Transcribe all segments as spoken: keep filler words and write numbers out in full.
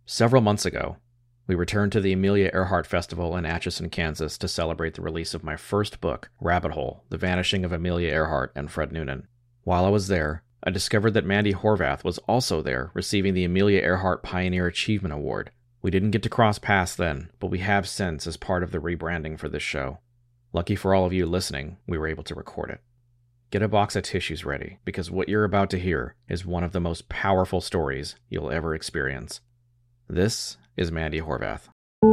Several months ago, we returned to the Amelia Earhart Festival in Atchison, Kansas to celebrate the release of my first book, Rabbit Hole: The Vanishing of Amelia Earhart and Fred Noonan. While I was there, I discovered that Mandy Horvath was also there, receiving the Amelia Earhart Pioneer Achievement Award. We didn't get to cross paths then, but we have since as part of the rebranding for this show. Lucky for all of you listening, we were able to record it. Get a box of tissues ready, because what you're about to hear is one of the most powerful stories you'll ever experience. This is Mandy Horvath.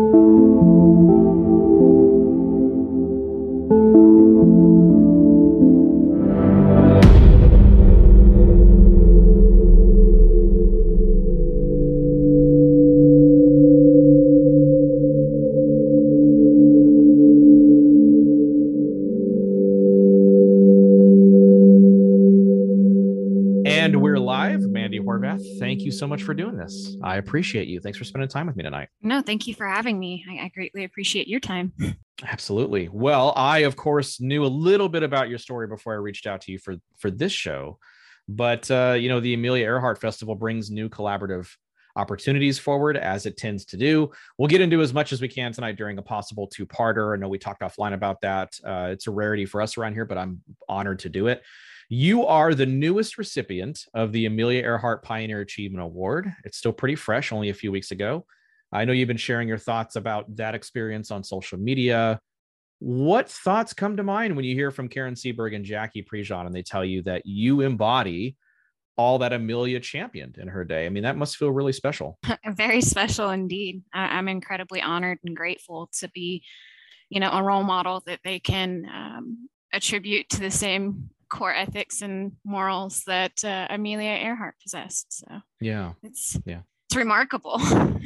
And we're live. Mandy Horvath, thank you so much for doing this. I appreciate you. Thanks for spending time with me tonight. No, thank you for having me. I, I greatly appreciate your time. Absolutely. Well, I, of course, knew a little bit about your story before I reached out to you for, for this show. But, uh, you know, the Amelia Earhart Festival brings new collaborative opportunities forward, as it tends to do. We'll get into as much as we can tonight during a possible two-parter. I know we talked offline about that. Uh, it's a rarity for us around here, but I'm honored to do it. You are the newest recipient of the Amelia Earhart Pioneer Achievement Award. It's still pretty fresh, only a few weeks ago. I know you've been sharing your thoughts about that experience on social media. What thoughts come to mind when you hear from Karen Seberg and Jackie Prejean and they tell you that you embody all that Amelia championed in her day? I mean, that must feel really special. Very special indeed. I, I'm incredibly honored and grateful to be, you know, a role model that they can um, attribute to the same core ethics and morals that uh, Amelia Earhart possessed. So yeah, it's yeah, it's remarkable.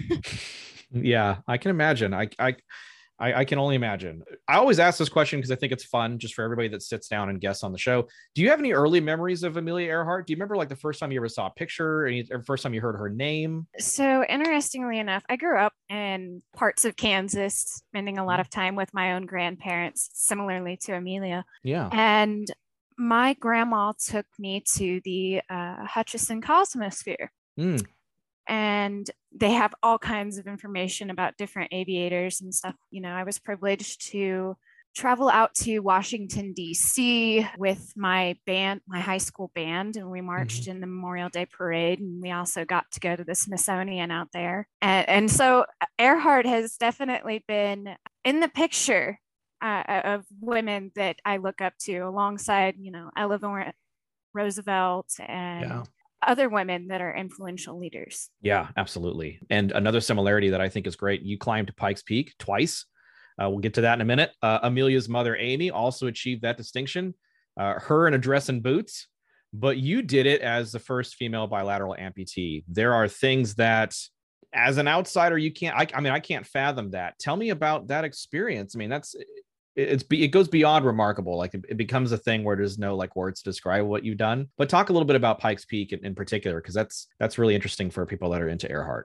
Yeah, I can imagine. I, I, I can only imagine. I always ask this question because I think it's fun just for everybody that sits down and guests on the show. Do you have any early memories of Amelia Earhart? Do you remember like the first time you ever saw a picture, or the first time you heard her name? So interestingly enough, I grew up in parts of Kansas, spending a lot of time with my own grandparents, similarly to Amelia. Yeah. And my grandma took me to the uh, Hutchinson Cosmosphere. Mm. And they have all kinds of information about different aviators and stuff. You know, I was privileged to travel out to Washington, D C with my band, my high school band, and we marched mm-hmm. in the Memorial Day Parade. And we also got to go to the Smithsonian out there. And, and so Earhart has definitely been in the picture uh, of women that I look up to, alongside, you know, Eleanor Roosevelt and yeah. other women that are influential leaders. Yeah, absolutely. And another similarity that I think is great, you climbed Pikes Peak twice. Uh, we'll get to that in a minute. Uh, Amelia's mother, Amy, also achieved that distinction. Uh, her in a dress and boots, but you did it as the first female bilateral amputee. There are things that, as an outsider, you can't, I, I mean, I can't fathom that. Tell me about that experience. I mean, that's, it's it goes beyond remarkable. Like it, it becomes a thing where there's no like words to describe what you've done. But talk a little bit about Pikes Peak in, in particular, because that's that's really interesting for people that are into Earhart.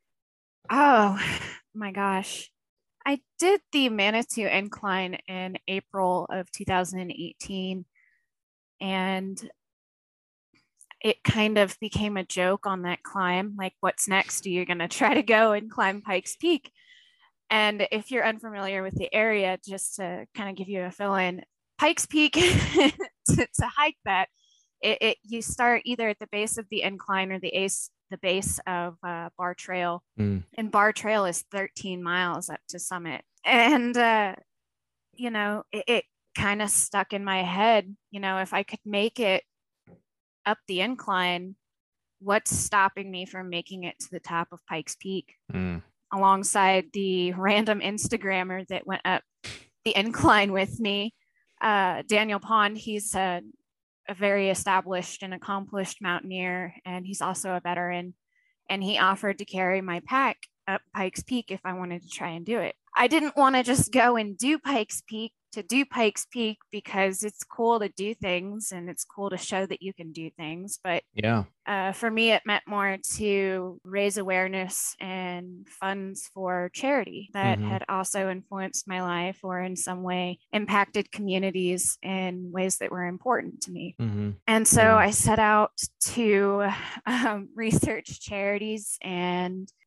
Oh my gosh. I did the Manitou Incline in April of two thousand eighteen, and it kind of became a joke on that climb. Like, what's next? Are you going to try to go and climb Pikes Peak? And if you're unfamiliar with the area, just to kind of give you a fill in, Pikes Peak, to, to hike that, it, it you start either at the base of the incline or the ace, the base of uh, Bar Trail. Mm. And Bar Trail is thirteen miles up to summit. And, uh, you know, it, it kind of stuck in my head, you know, if I could make it up the incline, what's stopping me from making it to the top of Pikes Peak? Mm. Alongside the random Instagrammer that went up the incline with me, uh, Daniel Pond. He's a, a very established and accomplished mountaineer, and he's also a veteran. And he offered to carry my pack up Pikes Peak if I wanted to try and do it. I didn't want to just go and do Pikes Peak to do Pikes Peak because it's cool to do things and it's cool to show that you can do things. But yeah, uh, for me, it meant more to raise awareness and funds for charity that mm-hmm. had also influenced my life or in some way impacted communities in ways that were important to me. Mm-hmm. And so yeah. I set out to um, research charities and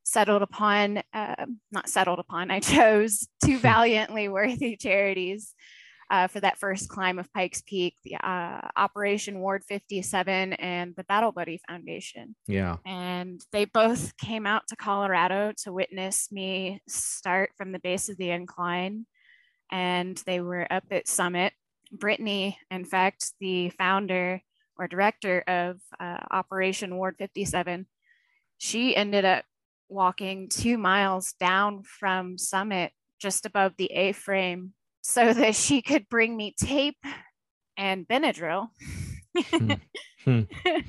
settled upon, uh, not settled upon, I chose two valiantly worthy charities uh, for that first climb of Pikes Peak, the uh, Operation Ward fifty-seven and the Battle Buddy Foundation. Yeah. And they both came out to Colorado to witness me start from the base of the incline. And they were up at Summit. Brittany, in fact, the founder or director of uh, Operation Ward fifty-seven, she ended up walking two miles down from Summit just above the A-frame so that she could bring me tape and Benadryl. hmm. Hmm.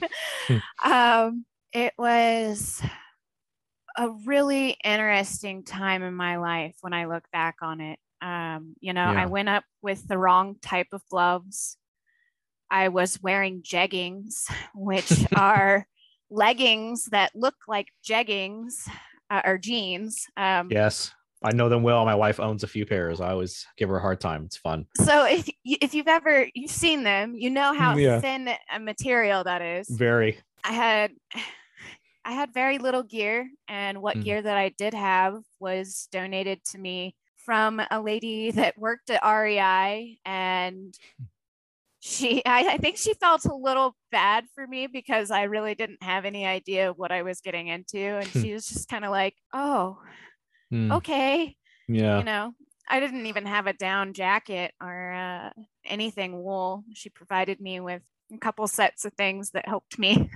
um, it was a really interesting time in my life when I look back on it. Um, you know, yeah. I went up with the wrong type of gloves. I was wearing jeggings, which are leggings that look like jeggings uh, or jeans. Um, yes, I know them well. My wife owns a few pairs. I always give her a hard time. It's fun. So if if you've ever you've seen them, you know how yeah. thin a material that is. Very. I had I had very little gear, and what mm. gear that I did have was donated to me from a lady that worked at R E I, and she I, I think she felt a little bad for me because I really didn't have any idea what I was getting into, and she was just kind of like, oh mm. okay, yeah, you know, I didn't even have a down jacket or uh, anything wool. She provided me with a couple sets of things that helped me.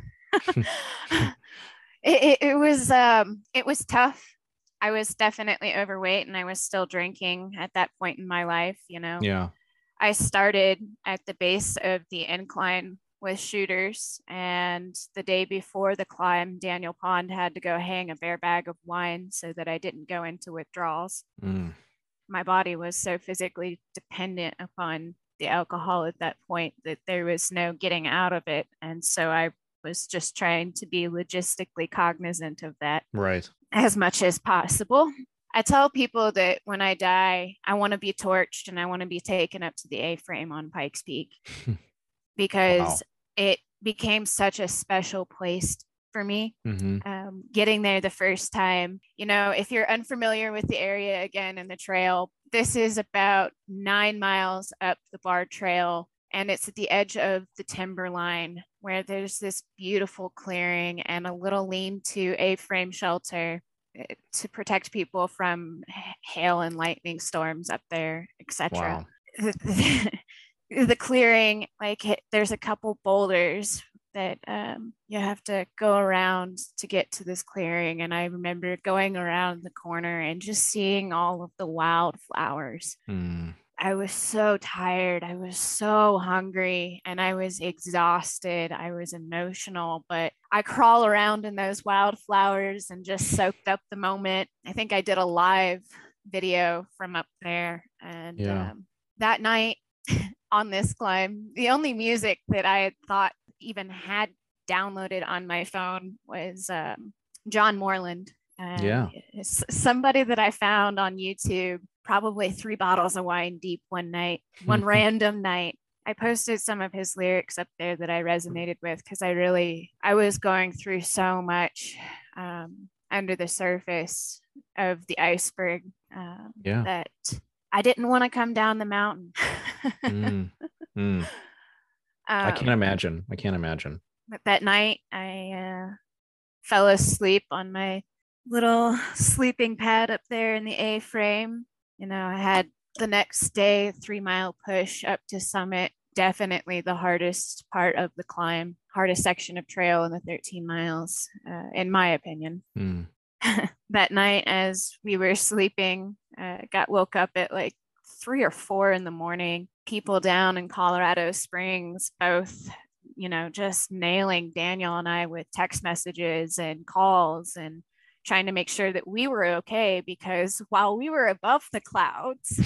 it, it, it was um it was tough. I was definitely overweight, and I was still drinking at that point in my life, you know. Yeah. I started at the base of the incline with shooters, and the day before the climb, Daniel Pond had to go hang a bear bag of wine so that I didn't go into withdrawals. Mm. My body was so physically dependent upon the alcohol at that point that there was no getting out of it. And so I was just trying to be logistically cognizant of that. Right. As much as possible. I tell people that when I die, I want to be torched and I want to be taken up to the A-frame on Pikes Peak because wow. it became such a special place for me. Mm-hmm. Um, getting there the first time, you know, if you're unfamiliar with the area again and the trail, this is about nine miles up the Bar Trail, and it's at the edge of the timberline where there's this beautiful clearing and a little lean-to A-frame shelter to protect people from hail and lightning storms up there, et cetera. Wow. The, the clearing, like there's a couple boulders that um, you have to go around to get to this clearing. And I remember going around the corner and just seeing all of the wildflowers. Mm. I was so tired. I was so hungry and I was exhausted. I was emotional, but I crawl around in those wildflowers and just soaked up the moment. I think I did a live video from up there. And yeah. um, that night on this climb, the only music that I had thought even had downloaded on my phone was um, John Moreland. And yeah. somebody that I found on YouTube, probably three bottles of wine deep one night, one random night. I posted some of his lyrics up there that I resonated with because I really, I was going through so much um, under the surface of the iceberg um, yeah. that I didn't want to come down the mountain. mm. Mm. Um, I can't imagine. I can't imagine. But that night I uh, fell asleep on my little sleeping pad up there in the A-frame. You know, I had the next day, three mile push up to Summit, definitely the hardest part of the climb, hardest section of trail in the thirteen miles, uh, in my opinion. Mm. That night, as we were sleeping, uh, got woke up at like three or four in the morning. People down in Colorado Springs, both, you know, just nailing Daniel and I with text messages and calls and trying to make sure that we were okay, because while we were above the clouds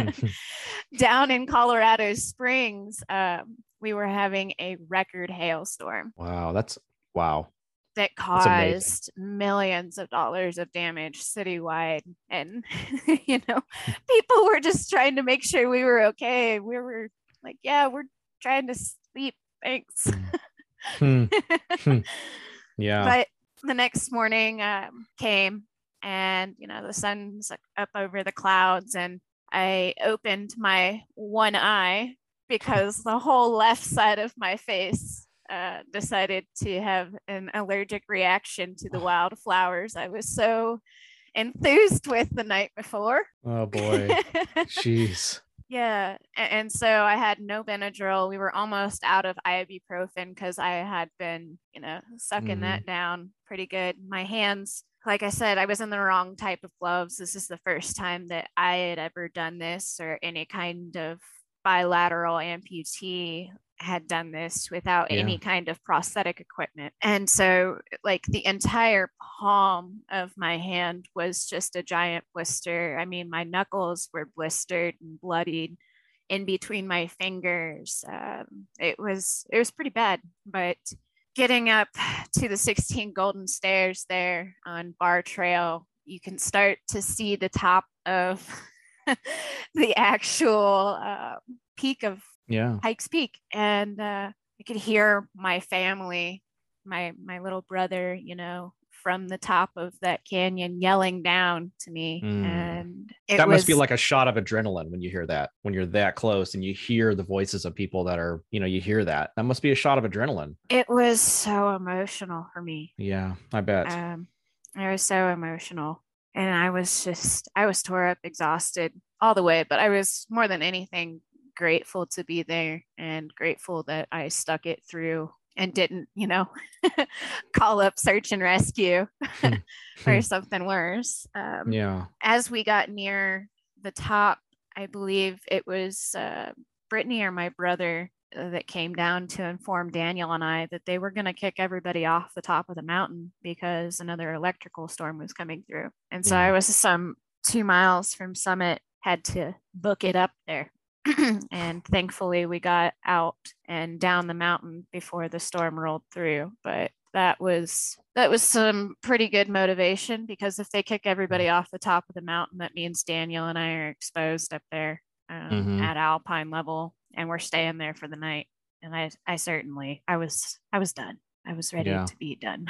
down in Colorado Springs, um, we were having a record hailstorm. Wow, that's wow. That caused millions of dollars of damage citywide. And, you know, people were just trying to make sure we were okay. We were like, yeah, we're trying to sleep. Thanks. hmm. Hmm. Yeah. But the next morning um, came, and, you know, the sun's up over the clouds, and I opened my one eye because the whole left side of my face uh, decided to have an allergic reaction to the wildflowers I was so enthused with the night before. Oh boy. Jeez. Yeah. And so I had no Benadryl. We were almost out of ibuprofen because I had been, you know, sucking mm-hmm. that down pretty good. My hands, like I said, I was in the wrong type of gloves. This is the first time that I had ever done this, or any kind of bilateral amputee had done this without yeah. any kind of prosthetic equipment. And so, like, the entire palm of my hand was just a giant blister. I mean, my knuckles were blistered and bloodied in between my fingers. Um, it was it was pretty bad. But getting up to the sixteen Golden Stairs there on Bar Trail, you can start to see the top of the actual uh, peak of yeah Pikes Peak, and uh, I could hear my family, my my little brother, you know, from the top of that canyon yelling down to me. Mm. And it that was, must be like a shot of adrenaline when you hear that, when you're that close and you hear the voices of people that are, you know, you hear that. That must be a shot of adrenaline. It was so emotional for me. Yeah, I bet. Um, it was so emotional. And I was just, I was tore up, exhausted all the way, but I was more than anything grateful to be there, and grateful that I stuck it through and didn't, you know, call up search and rescue or something worse. Um, yeah. As we got near the top, I believe it was uh, Brittany or my brother uh, that came down to inform Daniel and I that they were going to kick everybody off the top of the mountain because another electrical storm was coming through. And so yeah. I was some two miles from summit, had to book it up there. And thankfully we got out and down the mountain before the storm rolled through. But that was that was some pretty good motivation, because if they kick everybody off the top of the mountain, that means Daniel and I are exposed up there um, mm-hmm. at alpine level, and we're staying there for the night. And I I certainly I was I was done. I was ready yeah. to be done.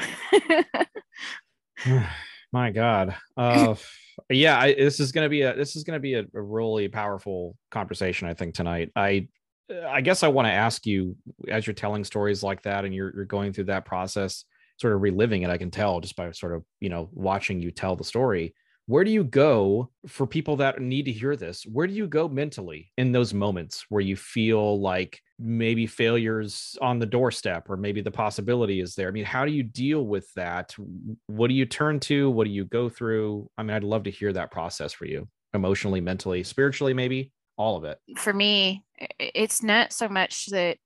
My God. Uh, yeah, I, this is going to be a, this is going to be a, a really powerful conversation, I think, tonight. I, I guess I want to ask you, as you're telling stories like that and you're, you're going through that process, sort of reliving it, I can tell just by sort of, you know, watching you tell the story. Where do you go for people that need to hear this? Where do you go mentally in those moments where you feel like maybe failure's on the doorstep, or maybe the possibility is there? I mean, how do you deal with that? What do you turn to? What do you go through? I mean, I'd love to hear that process for you, emotionally, mentally, spiritually, maybe all of it. For me, it's not so much that.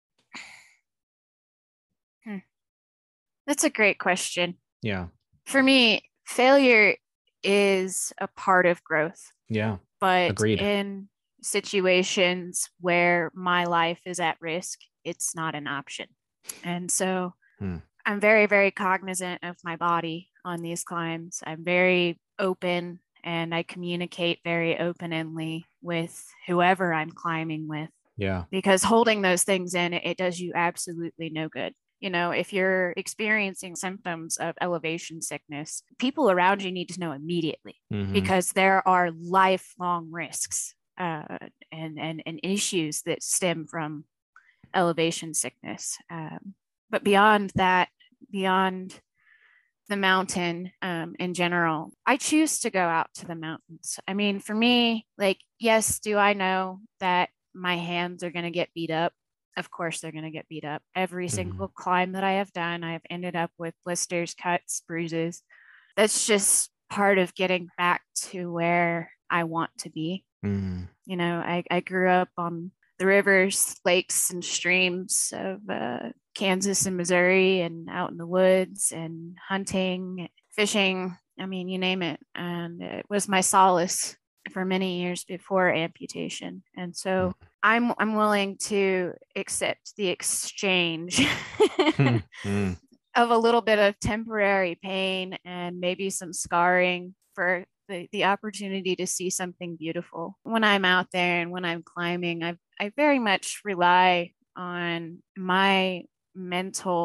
Hmm. That's a great question. Yeah. For me, failure is a part of growth. Yeah. But agreed. In situations where my life is at risk, it's not an option. And so hmm. I'm very, very cognizant of my body on these climbs. I'm very open, and I communicate very openly with whoever I'm climbing with. Yeah. Because holding those things in, it, it does you absolutely no good. You know, if you're experiencing symptoms of elevation sickness, people around you need to know immediately, mm-hmm. because there are lifelong risks uh, and, and, and issues that stem from elevation sickness. Um, but beyond that, beyond the mountain um, in general, I choose to go out to the mountains. I mean, for me, like, yes, do I know that my hands are going to get beat up? Of course, they're going to get beat up. Every mm-hmm. single climb that I have done, I have ended up with blisters, cuts, bruises. That's just part of getting back to where I want to be. Mm. You know, I, I grew up on the rivers, lakes, and streams of uh, Kansas and Missouri, and out in the woods, and hunting, fishing. I mean, you name it. And it was my solace for many years before amputation. And so mm. I'm I'm willing to accept the exchange mm. of a little bit of temporary pain and maybe some scarring for the, the opportunity to see something beautiful. When I'm out there and when I'm climbing, I I very much rely on my mental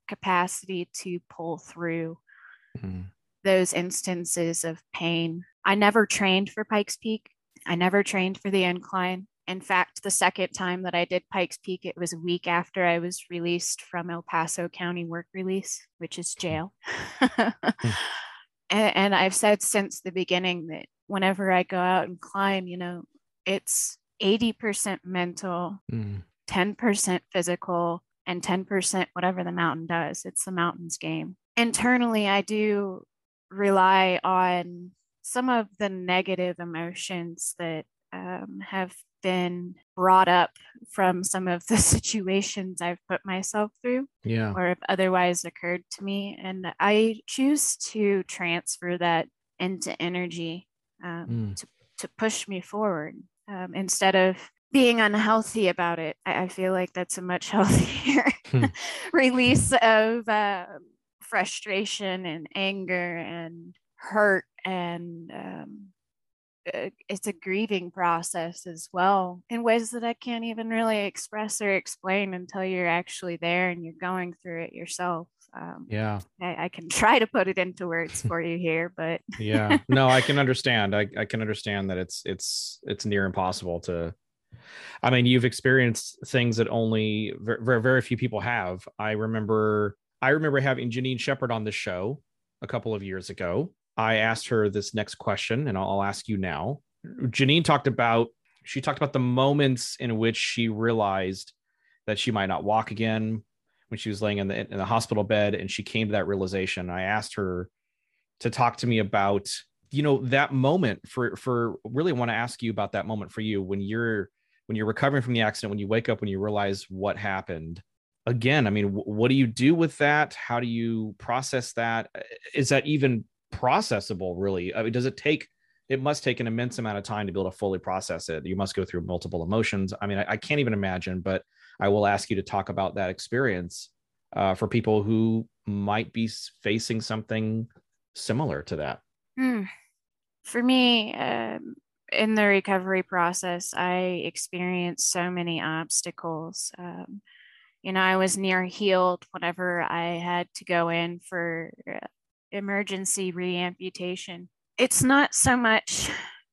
capacity to pull through Mm. those instances of pain. I never trained for Pikes Peak. I never trained for the incline. In fact, the second time that I did Pikes Peak, it was a week after I was released from El Paso County work release, which is jail. Mm. and, and I've said since the beginning that whenever I go out and climb, you know, it's eighty percent mental, Mm. ten percent physical, and ten percent whatever the mountain does. It's the mountain's game. Internally, I do rely on some of the negative emotions that um, have been brought up from some of the situations I've put myself through Yeah. or have otherwise occurred to me. And I choose to transfer that into energy um, Mm. to, to push me forward um, instead of being unhealthy about it. I, I feel like that's a much healthier Hmm. release of uh, frustration and anger and hurt and um, uh, it's a grieving process as well in ways that I can't even really express or explain until you're actually there and you're going through it yourself. Um, Yeah. I, I can try to put it into words for you here, but Yeah. No, I can understand. I, I can understand that it's it's it's near impossible to. I mean, you've experienced things that only very very, very few people have. I remember I remember having Janine Shepherd on the show a couple of years ago. I asked her this next question, and I'll, I'll ask you now. Janine talked about she talked about the moments in which she realized that she might not walk again when she was laying in the in the hospital bed, and she came to that realization. I asked her to talk to me about, you know, that moment for for really want to ask you about that moment for you when you're when you're recovering from the accident, when you wake up, when you realize what happened. Again, I mean, w- what do you do with that? How do you process that? Is that even processable, really? I mean, does it take, it must take an immense amount of time to be able to fully process it. You must go through multiple emotions. I mean, I, I can't even imagine, but I will ask you to talk about that experience uh, for people who might be facing something similar to that. hmm, for me, um, in the recovery process, I experienced so many obstacles. Um, you know, I was near healed whenever I had to go in for uh, emergency reamputation. It's not so much,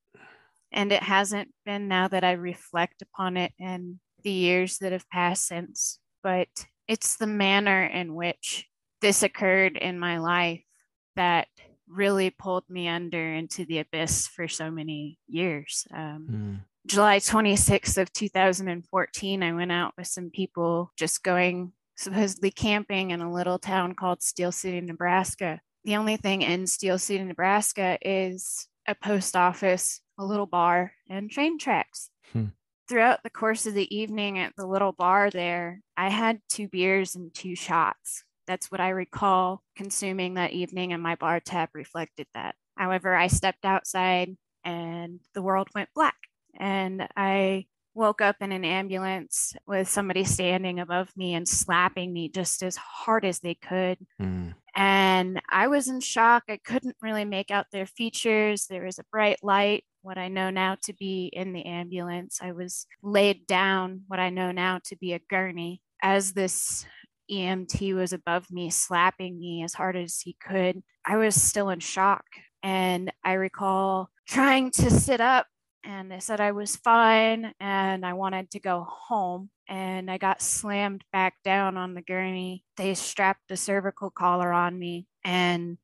and it hasn't been now that I reflect upon it and the years that have passed since, but it's the manner in which this occurred in my life that really pulled me under into the abyss for so many years. Um, Mm. July twenty-sixth of two thousand fourteen, I went out with some people just going supposedly camping in a little town called Steel City, Nebraska. The only thing in Steel City, Nebraska is a post office, a little bar, and train tracks. Hmm. Throughout the course of the evening at the little bar there, I had two beers and two shots. That's what I recall consuming that evening, and my bar tab reflected that. However, I stepped outside and the world went black. And I woke up in an ambulance with somebody standing above me and slapping me just as hard as they could. Mm. And I was in shock. I couldn't really make out their features. There was a bright light, what I know now to be in the ambulance. I was laid down, what I know now to be a gurney, as this E M T was above me, slapping me as hard as he could. I was still in shock. And I recall trying to sit up, and they said I was fine and I wanted to go home. And I got slammed back down on the gurney. They strapped a cervical collar on me, and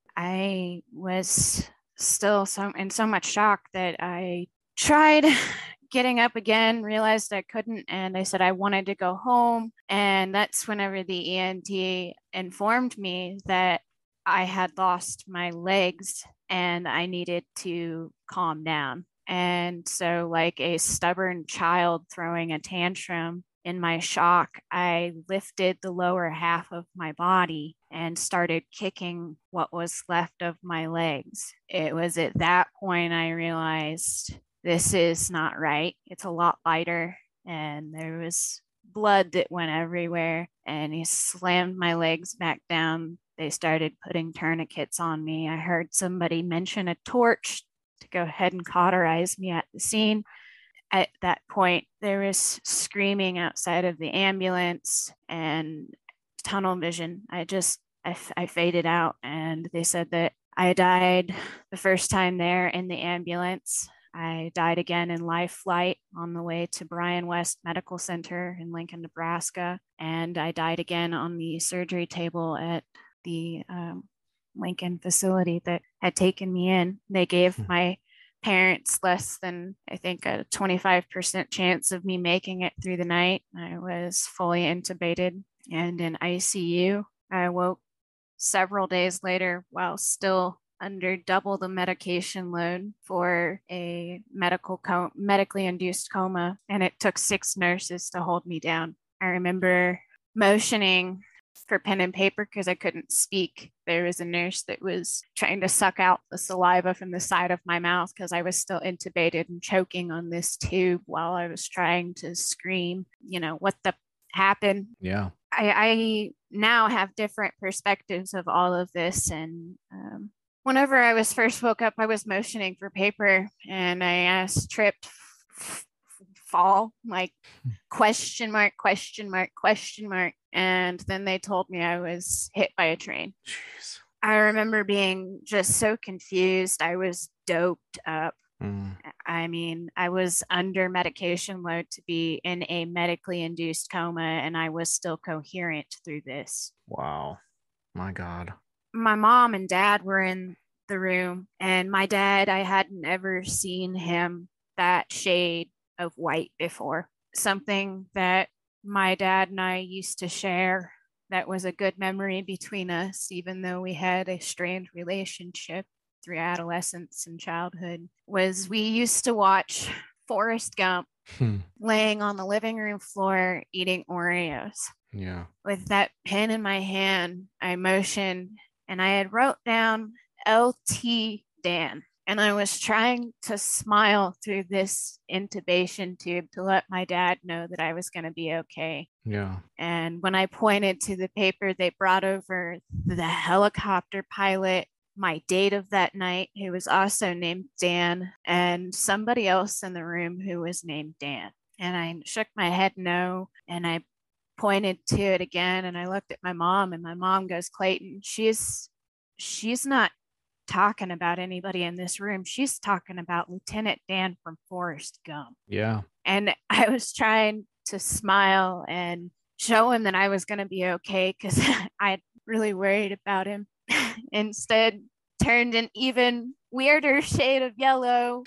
I was still so in so much shock that I tried getting up again, realized I couldn't, and I said I wanted to go home. And that's whenever the E M T informed me that I had lost my legs and I needed to calm down. And so, like a stubborn child throwing a tantrum in my shock, I lifted the lower half of my body and started kicking what was left of my legs. It was at that point I realized this is not right. It's a lot lighter, and there was blood that went everywhere. And he slammed my legs back down. They started putting tourniquets on me. I heard somebody mention a torch to go ahead and cauterize me at the scene. At that point, there was screaming outside of the ambulance, and tunnel vision. I just, I, I faded out. And they said that I died the first time there in the ambulance. I died again in life flight on the way to Bryan West Medical Center in Lincoln, Nebraska. And I died again on the surgery table at the um, Lincoln facility that had taken me in. They gave mm-hmm. my parents less than, I think, a twenty-five percent chance of me making it through the night. I was fully intubated and in I C U. I woke several days later while still under double the medication load for a medical co- medically induced coma, and it took six nurses to hold me down. I remember motioning for pen and paper because I couldn't speak. There was a nurse that was trying to suck out the saliva from the side of my mouth because I was still intubated and choking on this tube while I was trying to scream, you know, what the happened. Yeah. I, I now have different perspectives of all of this. And um, whenever I was first woke up, I was motioning for paper and I asked, tripped, f- fall, like question mark, question mark, question mark. And then they told me I was hit by a train. Jeez. I remember being just so confused. I was doped up. Mm. I mean, I was under medication load to be in a medically induced coma, and I was still coherent through this. Wow. My God. My mom and dad were in the room, and my dad, I hadn't ever seen him that shade of white before. Something that my dad and I used to share that was a good memory between us, even though we had a strained relationship through adolescence and childhood, was we used to watch Forrest Gump hmm. laying on the living room floor eating Oreos. Yeah. With that pen in my hand, I motioned and I had wrote down L T Dan. And I was trying to smile through this intubation tube to let my dad know that I was going to be okay. Yeah. And when I pointed to the paper, they brought over the helicopter pilot, my date of that night, who was also named Dan, and somebody else in the room who was named Dan. And I shook my head no, and I pointed to it again, and I looked at my mom, and my mom goes, Clayton, she's she's not talking about anybody in this room. She's talking about Lieutenant Dan from Forrest Gump. Yeah. And I was trying to smile and show him that I was going to be okay because I really worried about him. Instead, turned an even weirder shade of yellow,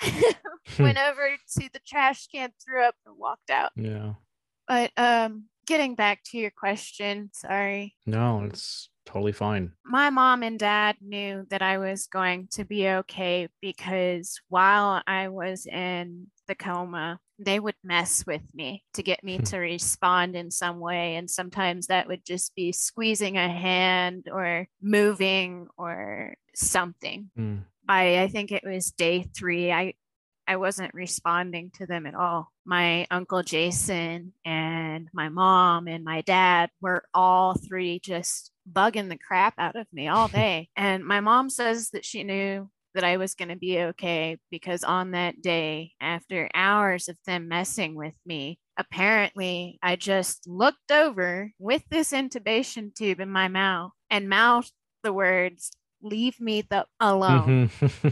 went over to the trash can, threw up, and walked out. Yeah. But um, getting back to your question, sorry. No, it's totally fine. My mom and dad knew that I was going to be okay because while I was in the coma, they would mess with me to get me to respond in some way. And sometimes that would just be squeezing a hand or moving or something. Mm. By, I think it was day three, I I wasn't responding to them at all. My uncle Jason and my mom and my dad were all three just bugging the crap out of me all day. And my mom says that she knew that I was going to be okay because on that day, after hours of them messing with me, apparently I just looked over with this intubation tube in my mouth and mouthed the words, leave me the alone.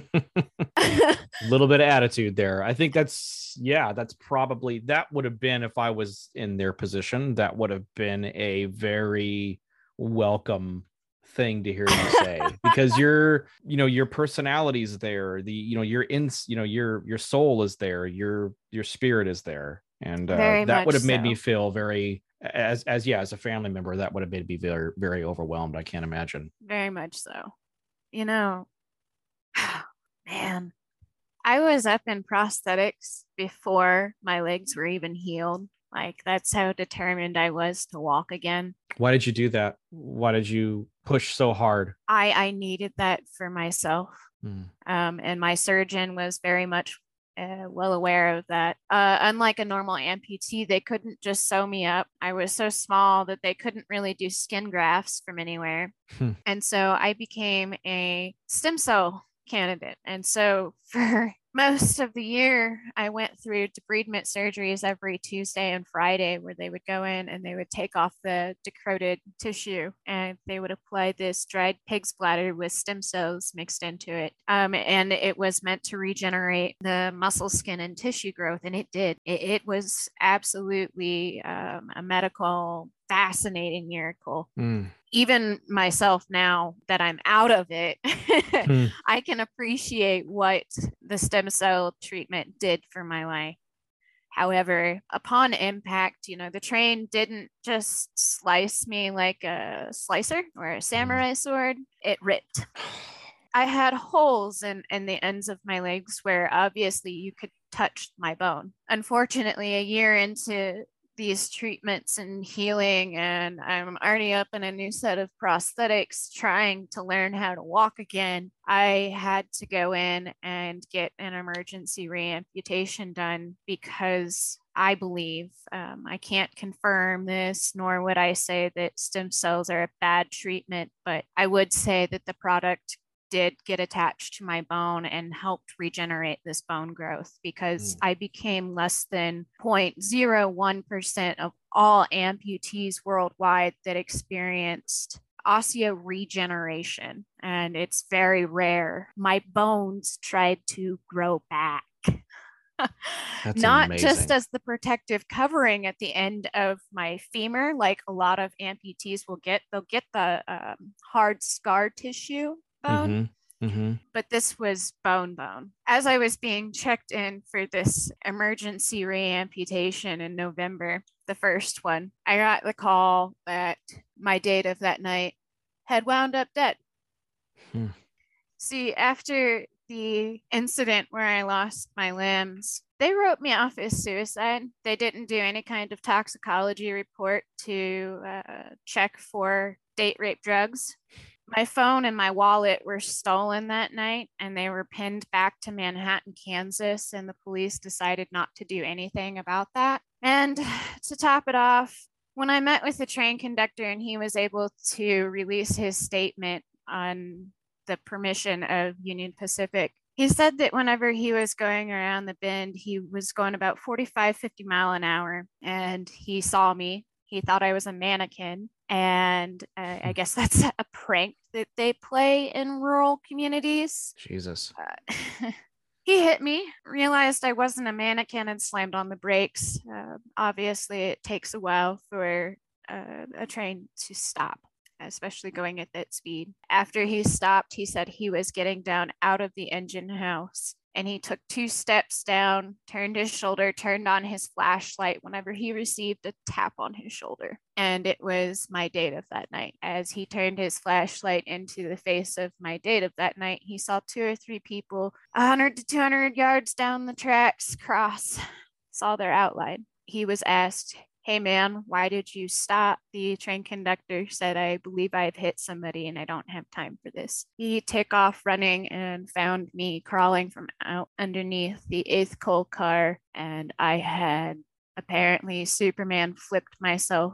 A little bit of attitude there. I think that's, yeah, that's probably, that would have been, if I was in their position, that would have been a very welcome thing to hear you say, because your, you know, your personality's there, the, you know, your in, you know, your, your soul is there, your, your spirit is there. And uh, that would have made so. me feel very, as, as, yeah, as a family member, that would have made me very, very overwhelmed. I can't imagine. Very much so. You know, man, I was up in prosthetics before my legs were even healed. Like, that's how determined I was to walk again. Why did you do that? Why did you push so hard? I, I needed that for myself. Hmm. Um, and my surgeon was very much uh, well aware of that. Uh, unlike a normal amputee, they couldn't just sew me up. I was so small that they couldn't really do skin grafts from anywhere. Hmm. And so I became a stem cell candidate. And so for most of the year, I went through debridement surgeries every Tuesday and Friday, where they would go in and they would take off the decrepit tissue and they would apply this dried pig's bladder with stem cells mixed into it. Um, and it was meant to regenerate the muscle, skin, and tissue growth. And it did. It, it was absolutely um, a medical fascinating miracle. Mm. Even myself, now that I'm out of it, mm. I can appreciate what the stem cell treatment did for my life. However, upon impact, you know, the train didn't just slice me like a slicer or a samurai mm. sword. It ripped. I had holes in, in the ends of my legs where obviously you could touch my bone. Unfortunately, a year into these treatments and healing, and I'm already up in a new set of prosthetics trying to learn how to walk again, I had to go in and get an emergency reamputation done because I believe, um, I can't confirm this, nor would I say that stem cells are a bad treatment, but I would say that the product did get attached to my bone and helped regenerate this bone growth, because mm. I became less than zero point zero one percent of all amputees worldwide that experienced osteoregeneration, and it's very rare. My bones tried to grow back. Not amazing. Just as the protective covering at the end of my femur, like a lot of amputees will get. They'll get the um, hard scar tissue bone, mm-hmm. Mm-hmm. but this was bone bone. As I was being checked in for this emergency reamputation in November, the first one, I got the call that my date of that night had wound up dead. Hmm. See, after the incident where I lost my limbs, they wrote me off as suicide. They didn't do any kind of toxicology report to uh, check for date rape drugs. My phone and my wallet were stolen that night, and they were pinned back to Manhattan, Kansas, and the police decided not to do anything about that. And to top it off, when I met with the train conductor and he was able to release his statement on the permission of Union Pacific, he said that whenever he was going around the bend, he was going about forty-five, fifty mile an hour, and he saw me. He thought I was a mannequin. And uh, I guess that's a prank that they play in rural communities. Jesus. Uh, he hit me, realized I wasn't a mannequin, and slammed on the brakes. Uh, obviously, it takes a while for uh, a train to stop, especially going at that speed. After he stopped, he said he was getting down out of the engine house. And he took two steps down, turned his shoulder, turned on his flashlight whenever he received a tap on his shoulder. And it was my date of that night. As he turned his flashlight into the face of my date of that night, he saw two or three people one hundred to two hundred yards down the tracks cross, saw their outline. He was asked, "Hey man, why did you stop?" The train conductor said, "I believe I've hit somebody and I don't have time for this." He took off running and found me crawling from out underneath the eighth coal car, and I had apparently Superman flipped myself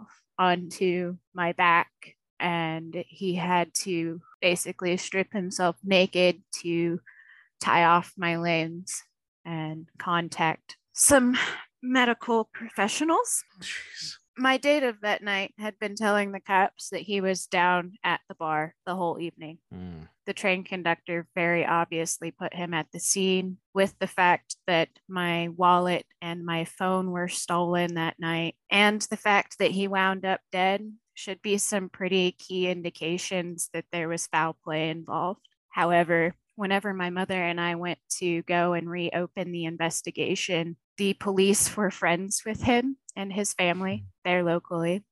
onto my back, and he had to basically strip himself naked to tie off my limbs and contact some medical professionals. Jeez. My date of that night had been telling the cops that he was down at the bar the whole evening. Mm. The train conductor very obviously put him at the scene, with the fact that my wallet and my phone were stolen that night, and the fact that he wound up dead should be some pretty key indications that there was foul play involved. However, whenever my mother and I went to go and reopen the investigation, the police were friends with him and his family there locally,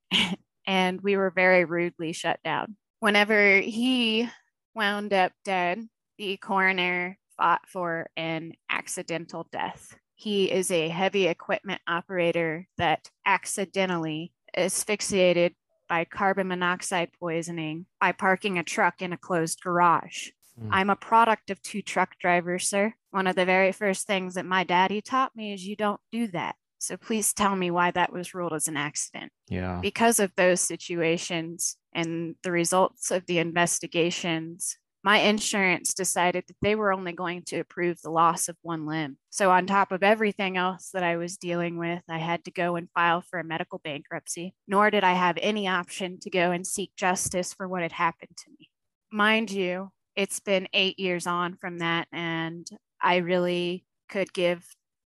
and we were very rudely shut down. Whenever he wound up dead, the coroner fought for an accidental death. He is a heavy equipment operator that accidentally asphyxiated by carbon monoxide poisoning by parking a truck in a closed garage. I'm a product of two truck drivers, sir. One of the very first things that my daddy taught me is you don't do that. So please tell me why that was ruled as an accident. Yeah. Because of those situations and the results of the investigations, my insurance decided that they were only going to approve the loss of one limb. So, on top of everything else that I was dealing with, I had to go and file for a medical bankruptcy, nor did I have any option to go and seek justice for what had happened to me. Mind you, it's been eight years on from that, and I really could give,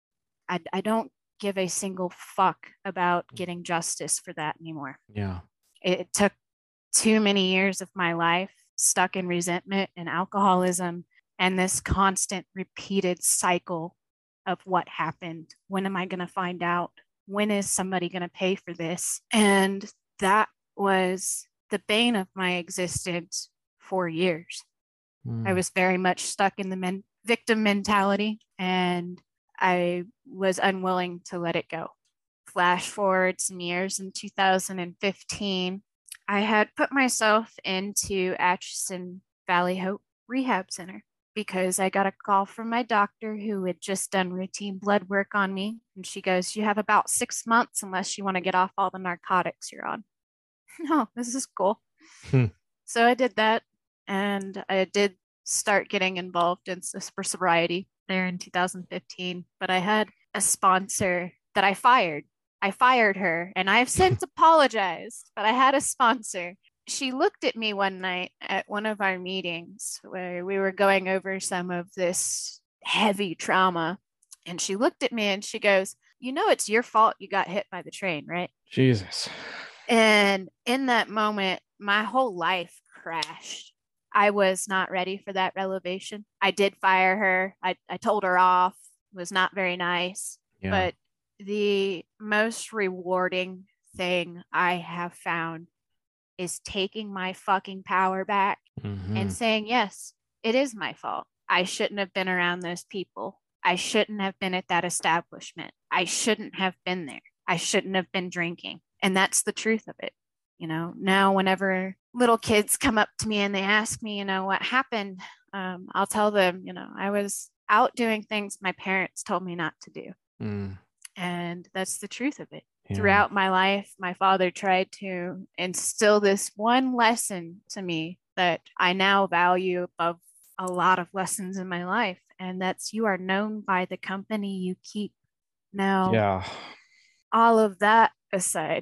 I, I don't give a single fuck about getting justice for that anymore. Yeah. It, it took too many years of my life stuck in resentment and alcoholism and this constant repeated cycle of what happened. When am I going to find out? When is somebody going to pay for this? And that was the bane of my existence for years. Mm. I was very much stuck in the men- victim mentality, and I was unwilling to let it go. Flash forward some years, in two thousand fifteen, I had put myself into Atchison Valley Hope Rehab Center because I got a call from my doctor who had just done routine blood work on me. And she goes, "You have about six months unless you want to get off all the narcotics you're on." No, this is cool. Hmm. So I did that, and I did start getting involved in for sobriety there in two thousand fifteen. But I had a sponsor that I fired. I fired her, and I've since apologized, but I had a sponsor. She looked at me one night at one of our meetings where we were going over some of this heavy trauma, and she looked at me and she goes, "You know, it's your fault you got hit by the train, right?" Jesus. And in that moment, my whole life crashed. I was not ready for that revelation. I did fire her. I, I told her off. It was not very nice, yeah. But the most rewarding thing I have found is taking my fucking power back mm-hmm. and saying, yes, it is my fault. I shouldn't have been around those people. I shouldn't have been at that establishment. I shouldn't have been there. I shouldn't have been drinking. And that's the truth of it. You know, now whenever little kids come up to me and they ask me, you know, what happened, um, I'll tell them, you know, I was out doing things my parents told me not to do. Mm. And that's the truth of it. Yeah. Throughout my life, my father tried to instill this one lesson to me that I now value above a lot of lessons in my life. And that's, you are known by the company you keep. Now, yeah. all of that aside,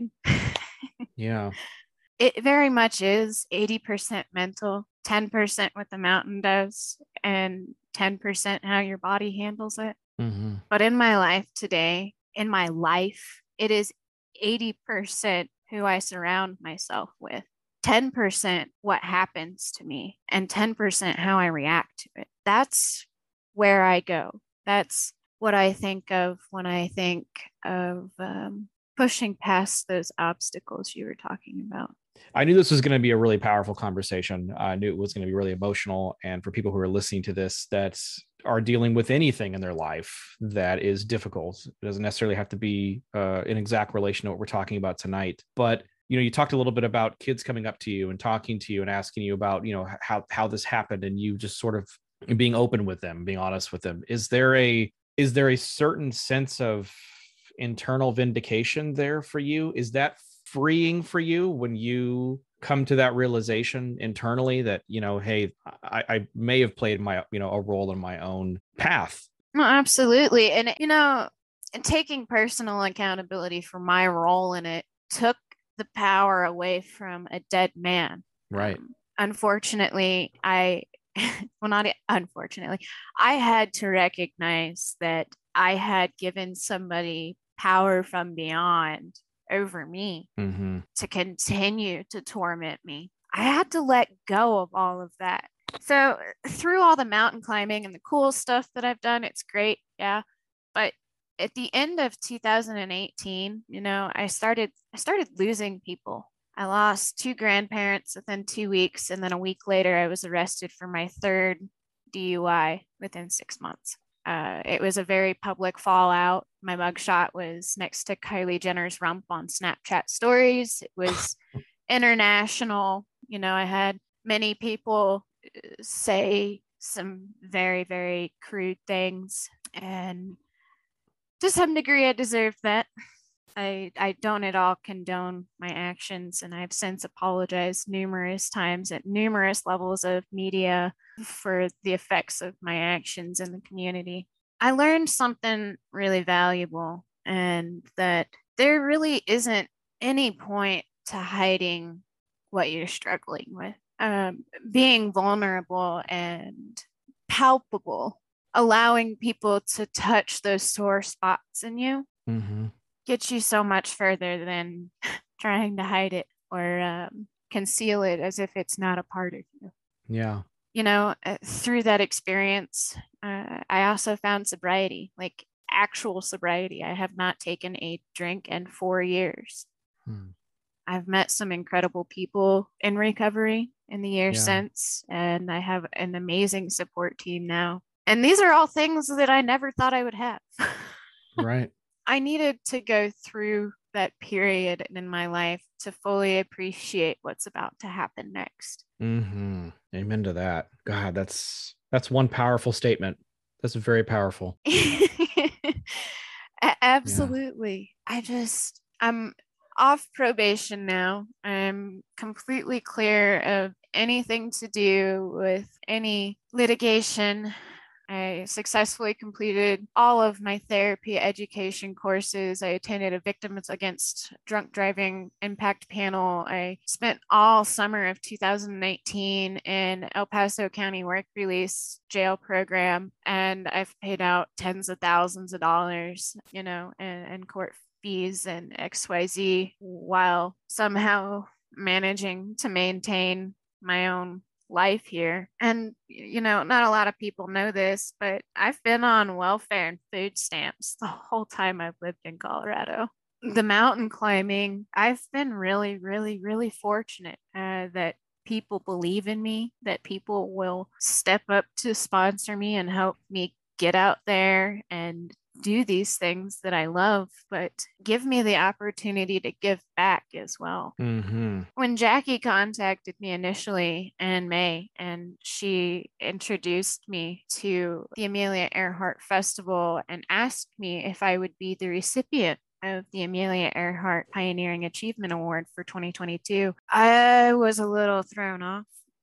yeah, it very much is eighty percent mental, ten percent what the mountain does, and ten percent how your body handles it. Mm-hmm. But in my life today, in my life, it is eighty percent who I surround myself with, ten percent what happens to me, and ten percent how I react to it. That's where I go. That's what I think of when I think of um, pushing past those obstacles you were talking about. I knew this was going to be a really powerful conversation. I knew it was going to be really emotional. And for people who are listening to this that are dealing with anything in their life that is difficult, it doesn't necessarily have to be uh, an exact relation to what we're talking about tonight. But, you know, you talked a little bit about kids coming up to you and talking to you and asking you about, you know, how, how this happened, and you just sort of being open with them, being honest with them. Is there a, is there a certain sense of internal vindication there for you? Is that freeing for you when you come to that realization internally that, you know, hey, I, I may have played my, you know, a role in my own path? Well, absolutely. And, you know, taking personal accountability for my role in it took the power away from a dead man. Right. Um, unfortunately, I, well, not unfortunately, I had to recognize that I had given somebody power from beyond over me mm-hmm. to continue to torment me. I had to let go of all of that. So through all the mountain climbing and the cool stuff that I've done, it's great. Yeah. But at the end of two thousand eighteen, you know, I started, I started losing people. I lost two grandparents within two weeks. And then a week later, I was arrested for my third D U I within six months. Uh, it was a very public fallout. My mugshot was next to Kylie Jenner's rump on Snapchat stories. It was international. You know, I had many people say some very, very crude things, and to some degree, I deserved that. I, I don't at all condone my actions, and I've since apologized numerous times at numerous levels of media for the effects of my actions in the community. I learned something really valuable, and that there really isn't any point to hiding what you're struggling with. Um, being vulnerable and palpable, allowing people to touch those sore spots in you, Mm-hmm. gets you so much further than trying to hide it or um, conceal it as if it's not a part of you. Yeah. You know, uh, through that experience, uh, I also found sobriety, like actual sobriety. I have not taken a drink in four years. Hmm. I've met some incredible people in recovery in the years Yeah. since, and I have an amazing support team now. And these are all things that I never thought I would have. Right. I needed to go through that period in my life to fully appreciate what's about to happen next. Mm-hmm. Amen to that. God, that's that's one powerful statement. That's very powerful. Absolutely. Yeah. I just, I'm off probation now. I'm completely clear of anything to do with any litigation. I successfully completed all of my therapy education courses. I attended a Victims Against Drunk Driving Impact panel. I spent all summer of two thousand nineteen in El Paso County Work Release Jail Program, and I've paid out tens of thousands of dollars, you know, and, and court fees and X Y Z while somehow managing to maintain my own life here. And, you know, not a lot of people know this, but I've been on welfare and food stamps the whole time I've lived in Colorado. The mountain climbing, I've been really, really, really fortunate uh, that people believe in me, that people will step up to sponsor me and help me get out there and do these things that I love, but give me the opportunity to give back as well. Mm-hmm. When Jackie contacted me initially in May and she introduced me to the Amelia Earhart Festival and asked me if I would be the recipient of the Amelia Earhart Pioneering Achievement Award for twenty twenty-two, I was a little thrown off.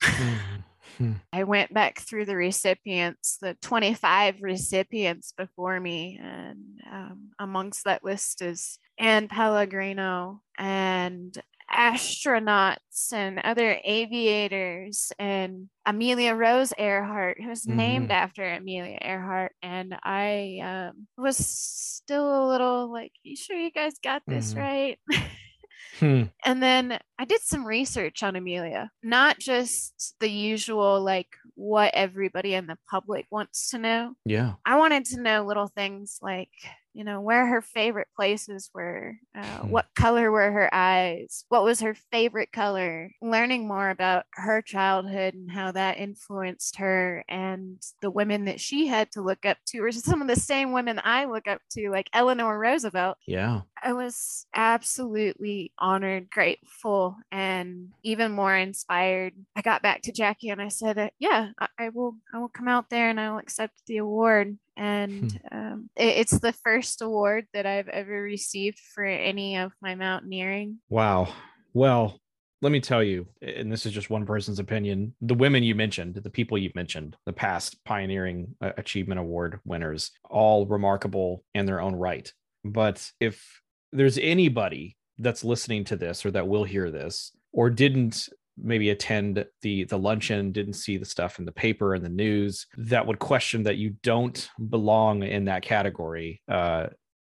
Mm-hmm. I went back through the recipients, the twenty-five recipients before me, and um, amongst that list is Anne Pellegrino and astronauts and other aviators and Amelia Rose Earhart, who's mm-hmm. named after Amelia Earhart. And I um, was still a little like, you sure you guys got this mm-hmm. right? Hmm. And then I did some research on Amelia, not just the usual, like what everybody in the public wants to know. Yeah. I wanted to know little things like, you know, where her favorite places were, uh, hmm. what color were her eyes, what was her favorite color, learning more about her childhood and how that influenced her and the women that she had to look up to, or some of the same women I look up to, like Eleanor Roosevelt. Yeah. I was absolutely honored, grateful, and even more inspired. I got back to Jackie and I said, yeah, I, I will I will come out there and I will accept the award. And hmm. um, it, it's the first award that I've ever received for any of my mountaineering. Wow. Well, let me tell you, and this is just one person's opinion, the women you mentioned, the people you mentioned, the past Pioneering Achievement Award winners, all remarkable in their own right. But if there's anybody that's listening to this or that will hear this or didn't maybe attend the the luncheon, didn't see the stuff in the paper and the news, that would question that you don't belong in that category, uh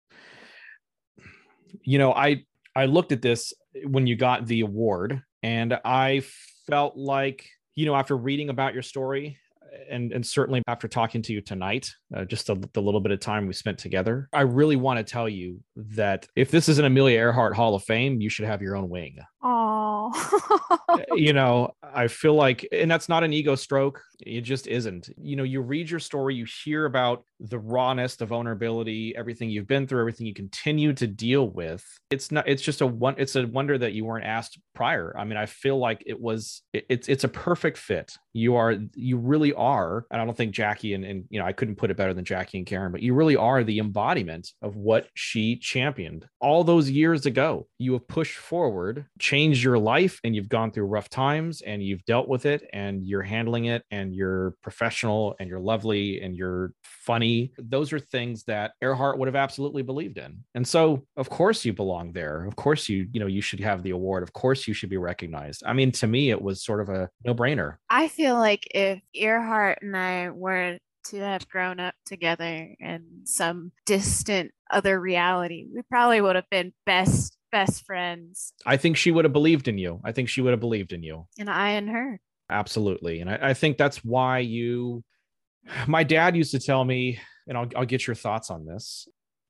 you know, i i looked at this when you got the award, and I felt like, you know, after reading about your story and and certainly after talking to you tonight, uh, just the, the little bit of time we spent together, I really want to tell you that if this is an Amelia Earhart Hall of Fame, you should have your own wing. Oh, you know, I feel like, and that's not an ego stroke. It just isn't. You know, you read your story, you hear about the rawness, the vulnerability, everything you've been through, everything you continue to deal with. It's not, it's just a one, it's a wonder that you weren't asked prior. I mean, I feel like it was, it, it's, it's a perfect fit. You are, you really are. And I don't think Jackie and, and, you know, I couldn't put it better than Jackie and Karen, but you really are the embodiment of what she championed all those years ago. You have pushed forward, changed your life, and you've gone through rough times and you've dealt with it and you're handling it and you're professional and you're lovely and you're funny. Those are things that Earhart would have absolutely believed in. And so, of course, you belong there. Of course, you, you know, you should have the award. Of course, you should be recognized. I mean, to me, it was sort of a no-brainer. I feel like if Earhart and I were to have grown up together in some distant other reality, we probably would have been best best friends. I think she would have believed in you. I think she would have believed in you. And I in her. Absolutely. And I, I think that's why you, my dad used to tell me, and I'll, I'll get your thoughts on this.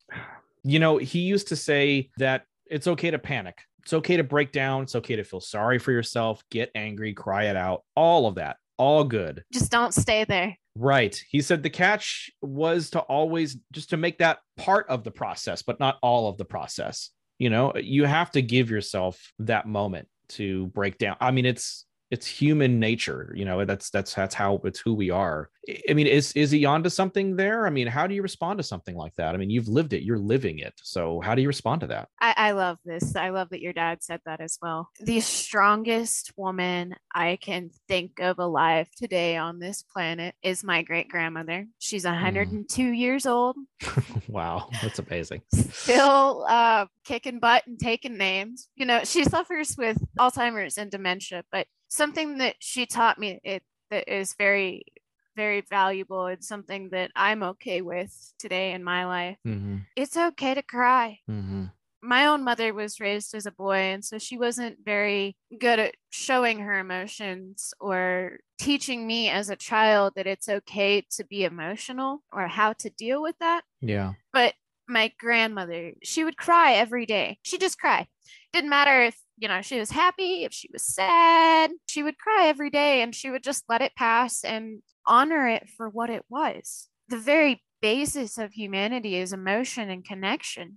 You know, he used to say that it's okay to panic. It's okay to break down. It's okay to feel sorry for yourself, get angry, cry it out, all of that, all good. Just don't stay there. Right. He said the catch was to always just to make that part of the process, but not all of the process. You know, you have to give yourself that moment to break down. I mean, it's it's human nature. You know, that's that's that's how it's who we are. I mean, is is he onto something there? I mean, how do you respond to something like that? I mean, you've lived it, you're living it. So how do you respond to that? I, I love this. I love that your dad said that as well. The strongest woman I can think of alive today on this planet is my great grandmother. She's one hundred two mm. years old. Wow, that's amazing. Still uh, kicking butt and taking names. You know, she suffers with Alzheimer's and dementia, but something that she taught me it that is very very valuable. It's something that I'm okay with today in my life. Mm-hmm. It's okay to cry. Mm-hmm. My own mother was raised as a boy, and so she wasn't very good at showing her emotions or teaching me as a child that it's okay to be emotional or how to deal with that. Yeah. But my grandmother, she would cry every day. She'd just cry. Didn't matter if, you know, she was happy, if she was sad, she would cry every day and she would just let it pass and honor it for what it was. The very basis of humanity is emotion and connection.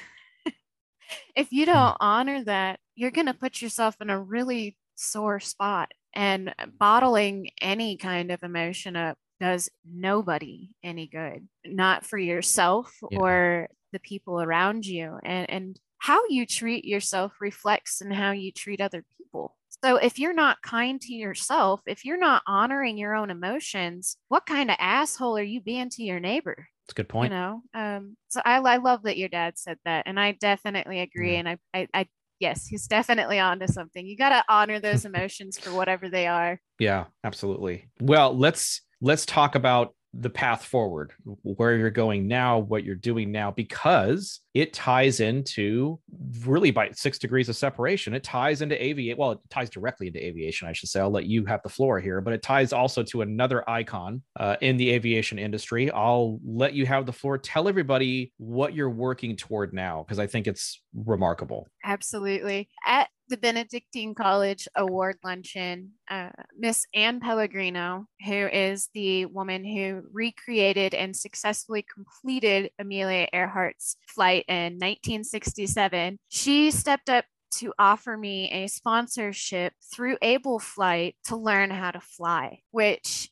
If you don't honor that, you're going to put yourself in a really sore spot. And bottling any kind of emotion up does nobody any good, not for yourself yeah. or the people around you. And, and how you treat yourself reflects in how you treat other people. So if you're not kind to yourself, if you're not honoring your own emotions, what kind of asshole are you being to your neighbor? That's a good point. You know, um, so I, I love that your dad said that, and I definitely agree. Yeah. And I, I, I, yes, he's definitely onto something. You got to honor those emotions for whatever they are. Yeah, absolutely. Well, let's let's talk about the path forward, where you're going now, what you're doing now, because it ties into really by six degrees of separation. It ties into aviation. Well, it ties directly into aviation, I should say. I'll let you have the floor here, but it ties also to another icon uh, in the aviation industry. I'll let you have the floor. Tell everybody what you're working toward now, because I think it's remarkable. Absolutely. At the Benedictine College Award Luncheon, uh, Miss Anne Pellegrino, who is the woman who recreated and successfully completed Amelia Earhart's flight in nineteen sixty-seven, she stepped up to offer me a sponsorship through Able Flight to learn how to fly, which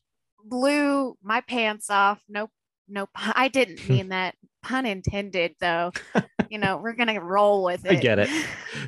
blew my pants off. Nope. Nope. I didn't mean that. Pun intended, though. You know, we're gonna roll with it. I get it.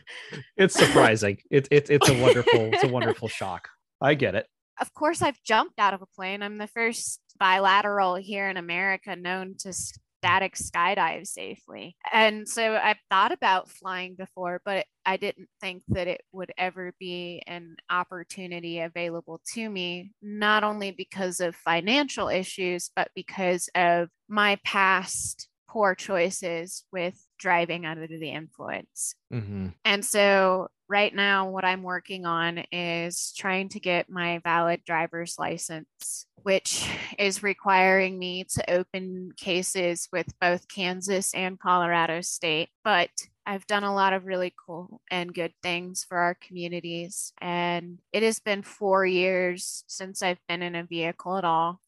It's surprising. It's it's it's a wonderful, it's a wonderful shock. I get it. Of course, I've jumped out of a plane. I'm the first bilateral here in America known to static skydive safely. And so I've thought about flying before, but I didn't think that it would ever be an opportunity available to me, not only because of financial issues, but because of my past poor choices with driving under the influence. Mm-hmm. And so right now, what I'm working on is trying to get my valid driver's license, which is requiring me to open cases with both Kansas and Colorado State. But I've done a lot of really cool and good things for our communities. And it has been four years since I've been in a vehicle at all.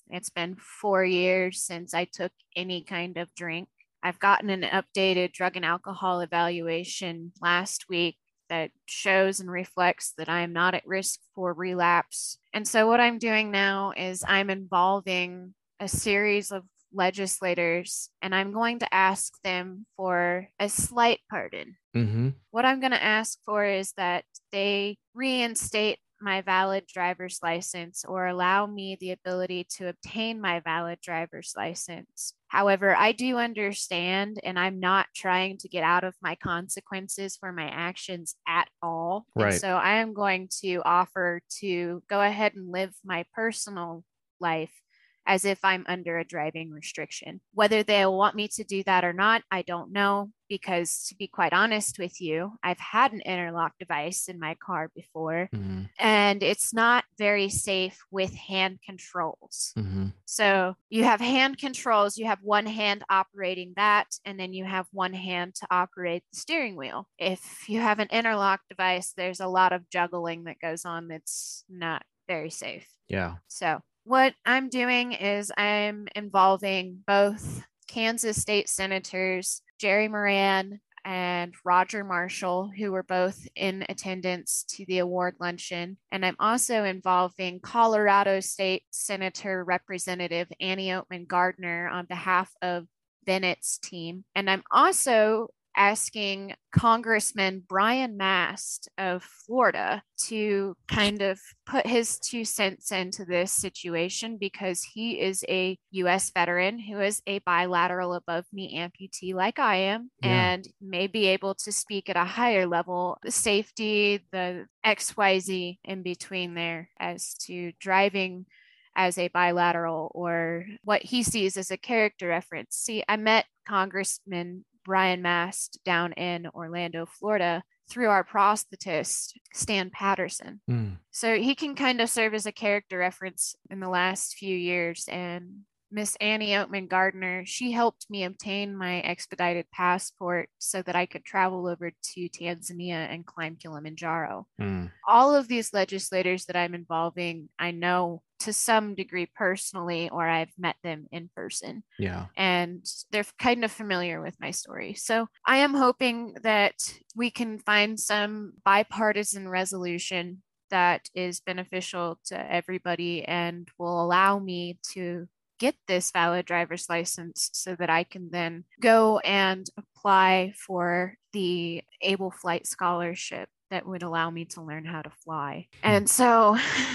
It's been four years since I took any kind of drink. I've gotten an updated drug and alcohol evaluation last week that shows and reflects that I am not at risk for relapse. And so what I'm doing now is I'm involving a series of legislators, and I'm going to ask them for a slight pardon. Mm-hmm. What I'm going to ask for is that they reinstate my valid driver's license or allow me the ability to obtain my valid driver's license. However, I do understand, and I'm not trying to get out of my consequences for my actions at all. Right. And so I am going to offer to go ahead and live my personal life as if I'm under a driving restriction. Whether they'll want me to do that or not, I don't know, because to be quite honest with you, I've had an interlock device in my car before, mm-hmm. and it's not very safe with hand controls. Mm-hmm. So you have hand controls, you have one hand operating that, and then you have one hand to operate the steering wheel. If you have an interlock device, there's a lot of juggling that goes on that's not very safe. Yeah. So what I'm doing is I'm involving both Kansas state senators, Jerry Moran and Roger Marshall, who were both in attendance to the award luncheon. And I'm also involving Colorado State Senator Representative Annie Oatman Gardner on behalf of Bennett's team. And I'm also asking Congressman Brian Mast of Florida to kind of put his two cents into this situation, because he is a U S veteran who is a bilateral above knee amputee like I am, yeah. and may be able to speak at a higher level, the safety, the X Y Z in between there as to driving as a bilateral, or what he sees as a character reference. See, I met Congressman Brian Mast down in Orlando, Florida, through our prosthetist, Stan Patterson. Mm. So he can kind of serve as a character reference in the last few years. And Miss Annie Oatman Gardner, she helped me obtain my expedited passport so that I could travel over to Tanzania and climb Kilimanjaro. Mm. All of these legislators that I'm involving, I know to some degree personally, or I've met them in person. Yeah. And they're kind of familiar with my story. So I am hoping that we can find some bipartisan resolution that is beneficial to everybody and will allow me to get this valid driver's license so that I can then go and apply for the Able Flight Scholarship that would allow me to learn how to fly. And so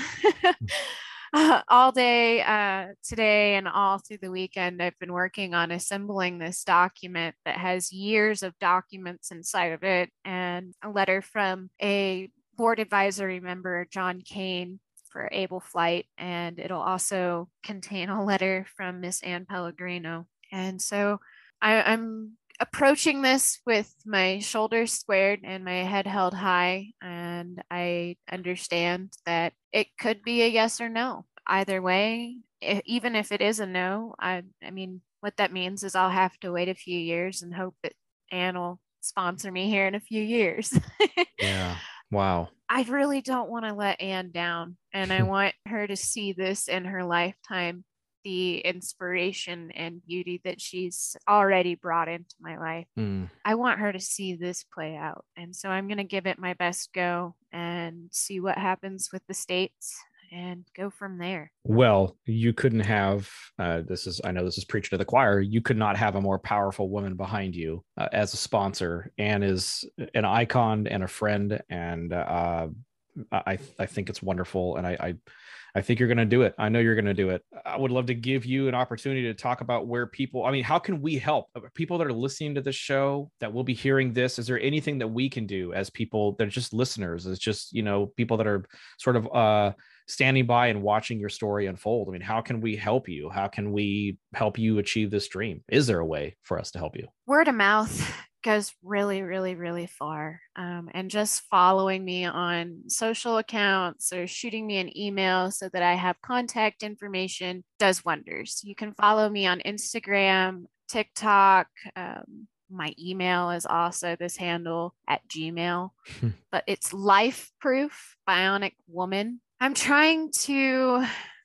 all day uh, today and all through the weekend, I've been working on assembling this document that has years of documents inside of it, and a letter from a board advisory member, John Kane, for Able Flight, and it'll also contain a letter from Miss Ann Pellegrino. And so I, I'm approaching this with my shoulders squared and my head held high, and I understand that it could be a yes or no. Either way, if, even if it is a no, I, I mean, what that means is I'll have to wait a few years and hope that Ann will sponsor me here in a few years. Yeah. Wow. I really don't want to let Ann down, and I want her to see this in her lifetime, the inspiration and beauty that she's already brought into my life. Mm. I want her to see this play out. And so I'm going to give it my best go and see what happens with the states and go from there. Well, you couldn't have, uh, this is, I know this is preaching to the choir, you could not have a more powerful woman behind you uh, as a sponsor. Ann is an icon and a friend, and uh, I, I think it's wonderful. And I, I, I think you're going to do it. I know you're going to do it. I would love to give you an opportunity to talk about where people, I mean, how can we help people that are listening to this show, that will be hearing this? Is there anything that we can do as people that are just listeners, as just, you know, people that are sort of, uh, standing by and watching your story unfold? I mean, how can we help you? How can we help you achieve this dream? Is there a way for us to help you? Word of mouth goes really, really, really far. Um, and just following me on social accounts or shooting me an email so that I have contact information does wonders. You can follow me on Instagram, TikTok. Um, my email is also this handle at Gmail, but it's Life Proof Bionic Woman. I'm trying to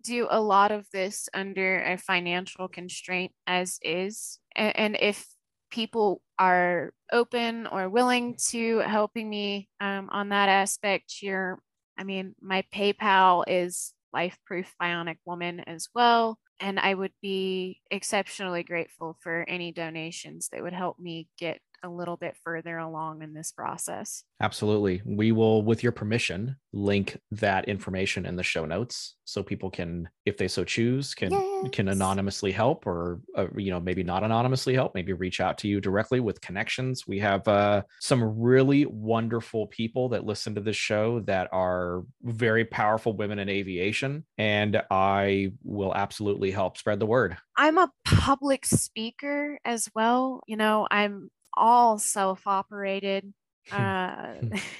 do a lot of this under a financial constraint as is. And, and if people are open or willing to helping me um, on that aspect, you're, I mean, my PayPal is Life Proof Bionic Woman as well. And I would be exceptionally grateful for any donations that would help me get a little bit further along in this process. Absolutely. We will, with your permission, link that information in the show notes so people can, if they so choose, can yes. can anonymously help, or uh, you know, maybe not anonymously help, maybe reach out to you directly with connections. We have uh, some really wonderful people that listen to this show that are very powerful women in aviation, and I will absolutely help spread the word. I'm a public speaker as well. You know, I'm all self-operated. Uh,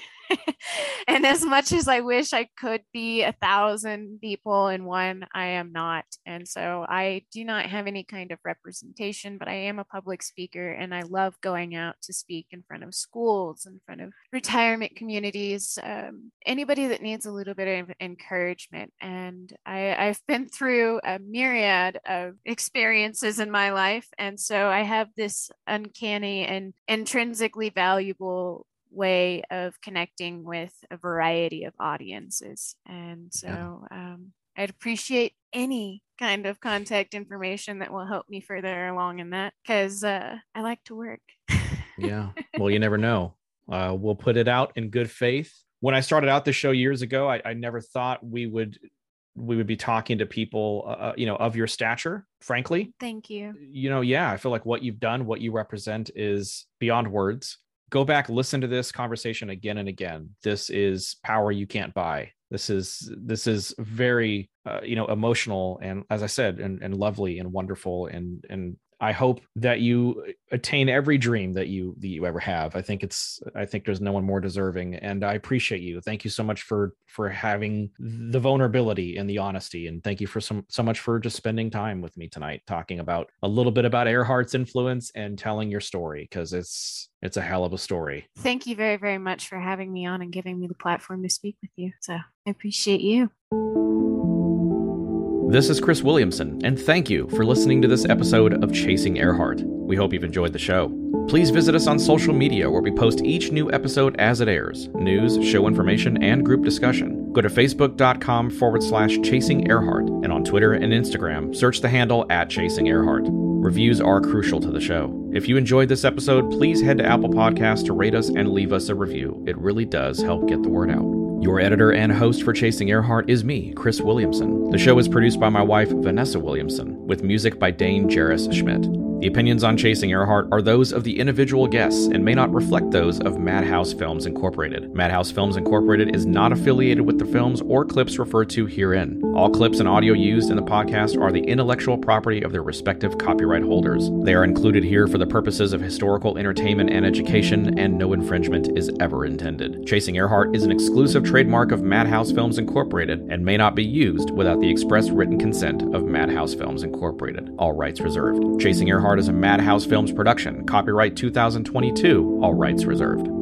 and as much as I wish I could be a thousand people in one, I am not. And so I do not have any kind of representation, but I am a public speaker, and I love going out to speak in front of schools, in front of retirement communities, um, anybody that needs a little bit of encouragement. And I, I've been through a myriad of experiences in my life. And so I have this uncanny and intrinsically valuable way of connecting with a variety of audiences. And so um, I'd appreciate any kind of contact information that will help me further along in that, because uh, I like to work. Yeah. Well, you never know. Uh, we'll put it out in good faith. When I started out the show years ago, I, I never thought we would we would be talking to people, uh, you know, of your stature, frankly. Thank you. You know, yeah, I feel like what you've done, what you represent is beyond words. Go back, listen to this conversation again and again. This is power you can't buy. This is this is very, uh, you know, emotional, and as I said, and, and lovely and wonderful. And and I hope that you attain every dream that you that you ever have. I think it's I think there's no one more deserving, and I appreciate you. Thank you so much for for having the vulnerability and the honesty, and thank you for some so much for just spending time with me tonight, talking about a little bit about Earhart's influence and telling your story, because it's it's a hell of a story. Thank you very, very much for having me on and giving me the platform to speak with you. So I appreciate you. This is Chris Williamson, and thank you for listening to this episode of Chasing Earhart. We hope you've enjoyed the show. Please visit us on social media, where we post each new episode as it airs: news, show information, and group discussion. Go to facebook.com forward slash Chasing Earhart, and on Twitter and Instagram, search the handle at Chasing Earhart. Reviews are crucial to the show. If you enjoyed this episode, please head to Apple Podcasts to rate us and leave us a review. It really does help get the word out. Your editor and host for Chasing Earhart is me, Chris Williamson. The show is produced by my wife, Vanessa Williamson, with music by Dane Jarris Schmidt. The opinions on Chasing Earhart are those of the individual guests and may not reflect those of Madhouse Films Incorporated. Madhouse Films Incorporated is not affiliated with the films or clips referred to herein. All clips and audio used in the podcast are the intellectual property of their respective copyright holders. They are included here for the purposes of historical entertainment and education, and no infringement is ever intended. Chasing Earhart is an exclusive trademark of Madhouse Films Incorporated and may not be used without the express written consent of Madhouse Films Incorporated. All rights reserved. Chasing Earhart is a Madhouse Films production. Copyright two thousand twenty-two. All rights reserved.